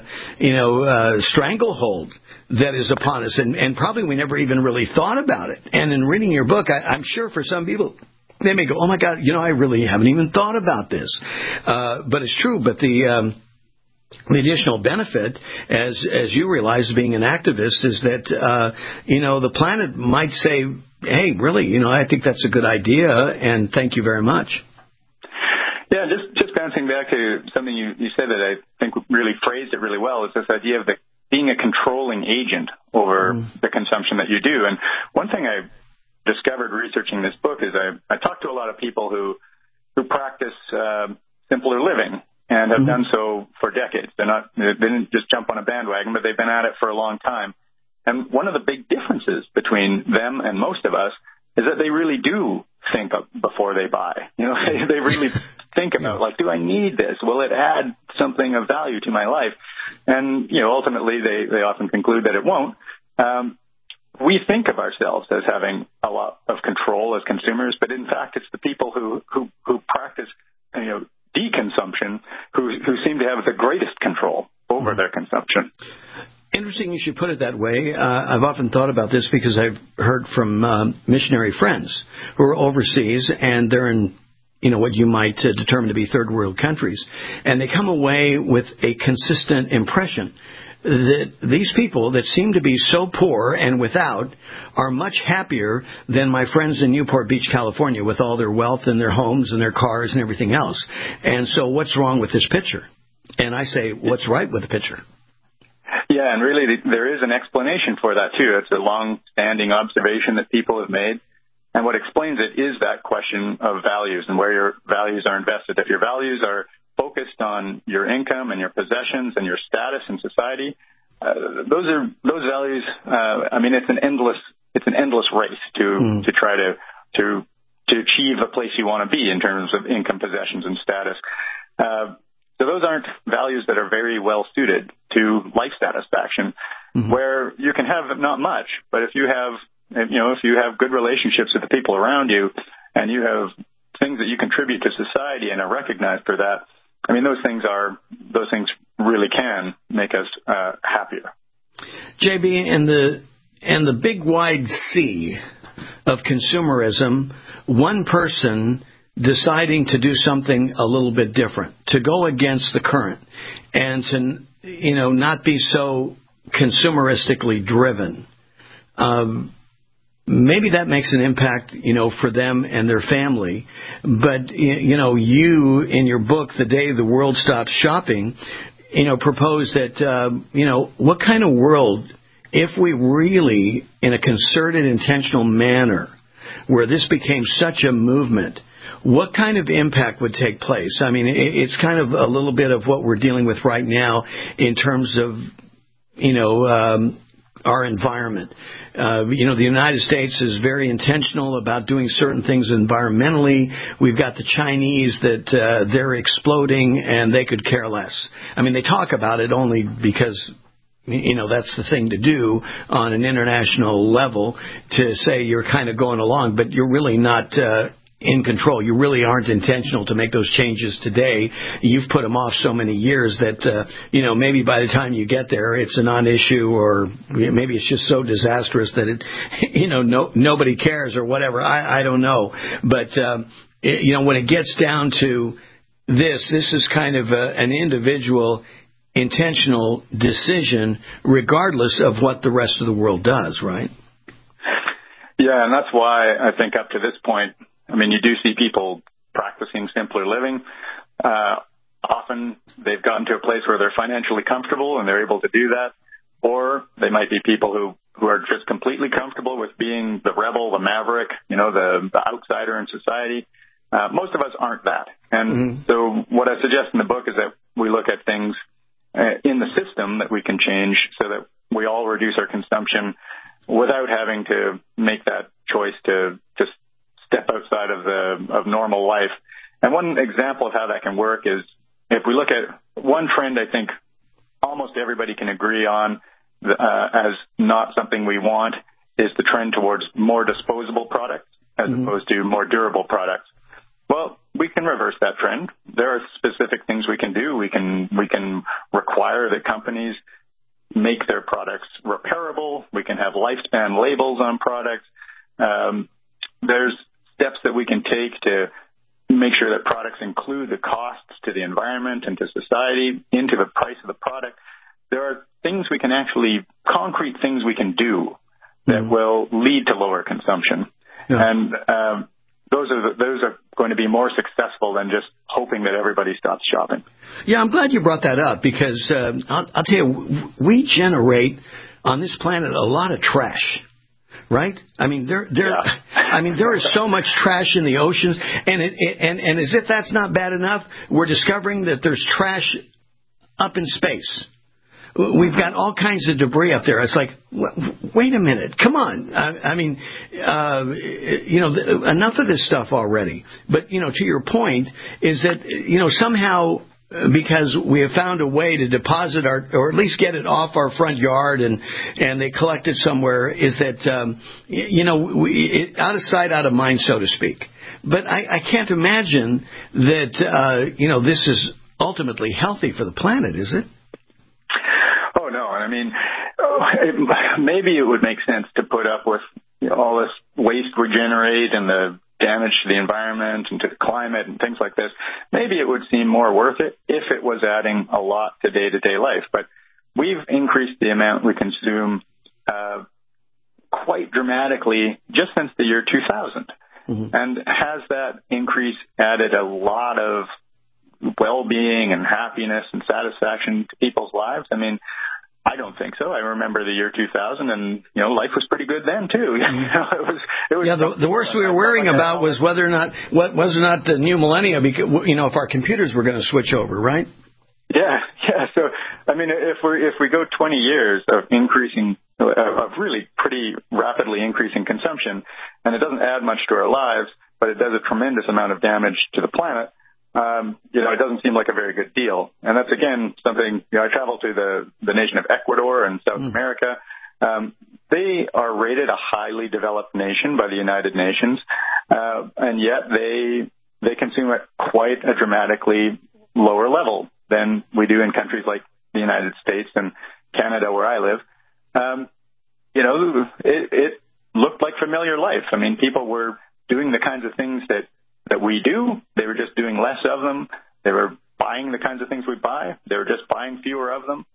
stranglehold that is upon us. And probably we never even really thought about it. And in reading your book, I'm sure for some people, they may go, oh my God, I really haven't even thought about this. But it's true. But the additional benefit, as you realize, being an activist, is that, the planet might say, hey, really, I think that's a good idea, and thank you very much. Yeah, just bouncing back to something you said that I think really phrased it really well, is this idea of being a controlling agent over the consumption that you do. And one thing I discovered researching this book is I talked to a lot of people who practice simpler living and have done so for decades. They didn't just jump on a bandwagon, but they've been at it for a long time. And one of the big differences between them and most of us is that they really do think before they buy. They really think about, do I need this? Will it add something of value to my life? And, ultimately they often conclude that it won't. We think of ourselves as having a lot of control as consumers, but in fact, it's the people who practice, deconsumption who seem to have the greatest control over their consumption. Interesting you should put it that way. I've often thought about this because I've heard from missionary friends who are overseas, and they're in what you might determine to be third world countries, and they come away with a consistent impression that these people that seem to be so poor and without are much happier than my friends in Newport Beach, California, with all their wealth and their homes and their cars and everything else. And so what's wrong with this picture? And I say, what's right with the picture? Yeah, and really there is an explanation for that, too. It's a long-standing observation that people have made. And what explains it is that question of values and where your values are invested. If your values are focused on your income and your possessions and your status in society, those values. It's an endless race to try to achieve a place you want to be in terms of income, possessions, and status. So those aren't values that are very well suited to life satisfaction, where you can have not much, but if you have good relationships with the people around you, and you have things that you contribute to society and are recognized for that, those things really can make us happier. JB, in the big wide sea of consumerism, one person deciding to do something a little bit different, to go against the current, and to not be so consumeristically driven. Maybe that makes an impact, for them and their family. But, you, in your book, The Day the World Stops Shopping, propose that, what kind of world, if we really, in a concerted, intentional manner, where this became such a movement, what kind of impact would take place? It's kind of a little bit of what we're dealing with right now in terms of, our environment. The United States is very intentional about doing certain things environmentally. We've got the Chinese that they're exploding and they could care less. They talk about it only because that's the thing to do on an international level, to say you're kind of going along, but you're really not in control. You really aren't intentional to make those changes today. You've put them off so many years that, maybe by the time you get there, it's a non-issue, or maybe it's just so disastrous that it, nobody cares or whatever. I don't know. But, when it gets down to this is kind of an individual intentional decision, regardless of what the rest of the world does, right? Yeah, and that's why I think up to this point, you do see people practicing simpler living. Often they've gotten to a place where they're financially comfortable and they're able to do that. Or they might be people who are just completely comfortable with being the rebel, the maverick, the outsider in society. Most of us aren't that. And so what I suggest in the book is that we look at things in the system that we can change so that we all reduce our consumption without having to make that choice to just step outside of normal life. And one example of how that can work is if we look at one trend I think almost everybody can agree on as not something we want is the trend towards more disposable products as opposed to more durable products. Well, we can reverse that trend. There are specific things we can do. We can require that companies make their products repairable. We can have lifespan labels on products. There's steps that we can take to make sure that products include the costs to the environment and to society into the price of the product. There are things we can actually, concrete things we can do that will lead to lower consumption. Yeah. And those are going to be more successful than just hoping that everybody stops shopping. Yeah, I'm glad you brought that up because I'll tell you, we generate on this planet a lot of trash. Right? There is so much trash in the oceans, and as if that's not bad enough, we're discovering that there's trash up in space. We've got all kinds of debris up there. It's like, wait a minute, come on. Enough of this stuff already. But to your point is that somehow, because we have found a way to deposit or at least get it off our front yard and they collect it somewhere, is that, out of sight, out of mind, so to speak. But I can't imagine that, this is ultimately healthy for the planet, is it? I mean, maybe it would make sense to put up with all this waste we generate and the damage to the environment and to the climate and things like this. Maybe it would seem more worth it if it was adding a lot to day-to-day life. But we've increased the amount we consume quite dramatically just since the year 2000. Mm-hmm. And has that increase added a lot of well-being and happiness and satisfaction to people's lives? I mean, I don't think so. I remember the year 2000, and life was pretty good then too. It was. The worst we were worrying about was whether or not the new millennia, because if our computers were going to switch over, right? Yeah. So I mean, if we go 20 years of really pretty rapidly increasing consumption, and it doesn't add much to our lives, but it does a tremendous amount of damage to the planet. It doesn't seem like a very good deal. And that's, again, something, I traveled to the nation of Ecuador and South America. They are rated a highly developed nation by the United Nations, and yet they consume at quite a dramatically lower level than we do in countries like the United States and Canada, where I live. It looked like familiar life. I mean, people were doing the kinds of things that we do. They were just doing less of them. They were buying the kinds of things we buy. They were just buying fewer of them.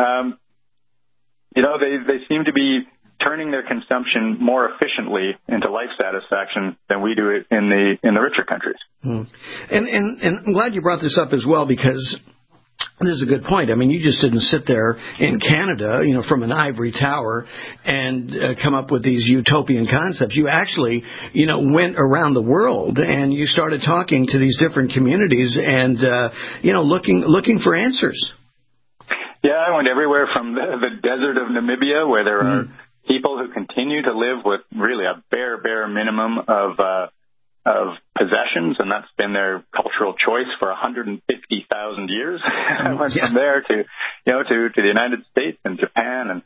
They seem to be turning their consumption more efficiently into life satisfaction than we do it in the richer countries. And I'm glad you brought this up as well, because this is a good point. I mean, you just didn't sit there in Canada, from an ivory tower and come up with these utopian concepts. You actually, went around the world and you started talking to these different communities and, looking for answers. Yeah, I went everywhere from the desert of Namibia, where there are people who continue to live with really a bare minimum of possessions, and that's been their cultural choice for 150,000 years. I went from there to the United States and Japan, and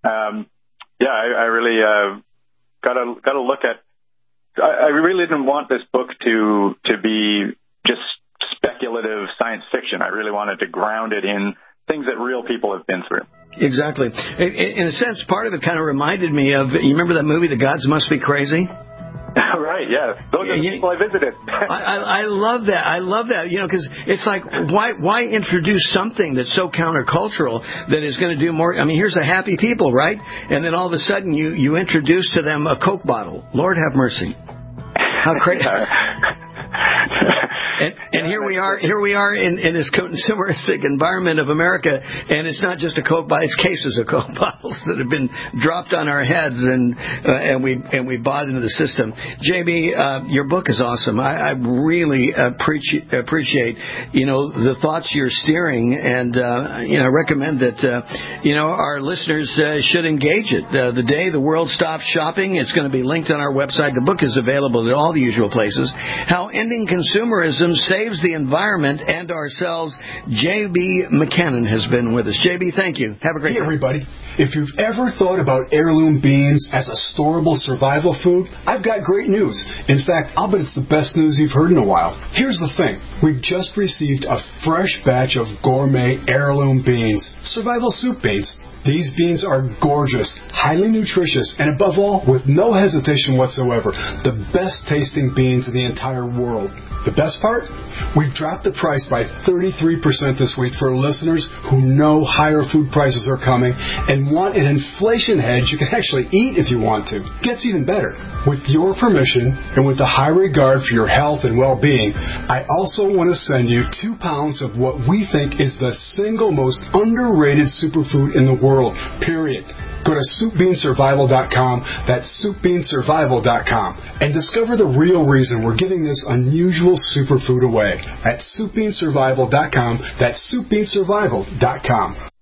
I really got to look at. I really didn't want this book to be just speculative science fiction. I really wanted to ground it in things that real people have been through. Exactly. In a sense, part of it kind of reminded me of, you remember that movie, The Gods Must Be Crazy? Right, yeah. Those are the people I visited. I love that. I love that, because it's like, why introduce something that's so countercultural that is going to do more? I mean, here's a happy people, right? And then all of a sudden you introduce to them a Coke bottle. Lord have mercy. How crazy. And here we are in this consumeristic environment of America, and it's not just a Coke bottle, it's cases of Coke bottles that have been dropped on our heads, and we bought into the system. JB, your book is awesome. I really appreciate the thoughts you're steering, and I recommend that our listeners should engage it. The day the world stops shopping, it's going to be linked on our website. The book is available at all the usual places. How Ending Consumerism Saves the Environment and Ourselves. J.B. McKinnon has been with us. J.B., thank you. Have a great day. Hey, everybody. If you've ever thought about heirloom beans as a storable survival food, I've got great news. In fact, I'll bet it's the best news you've heard in a while. Here's the thing. We've just received a fresh batch of gourmet heirloom beans, survival soup beans. These beans are gorgeous, highly nutritious, and above all, with no hesitation whatsoever, the best tasting beans in the entire world. The best part? We've dropped the price by 33% this week for listeners who know higher food prices are coming and want an inflation hedge you can actually eat if you want to. Gets even better. With your permission and with the high regard for your health and well-being, I also want to send you 2 pounds of what we think is the single most underrated superfood in the world, period. Go to SoupBeanSurvival.com, that's SoupBeanSurvival.com, and discover the real reason we're giving this unusual superfood away at SoupBeanSurvival.com, that's SoupBeanSurvival.com.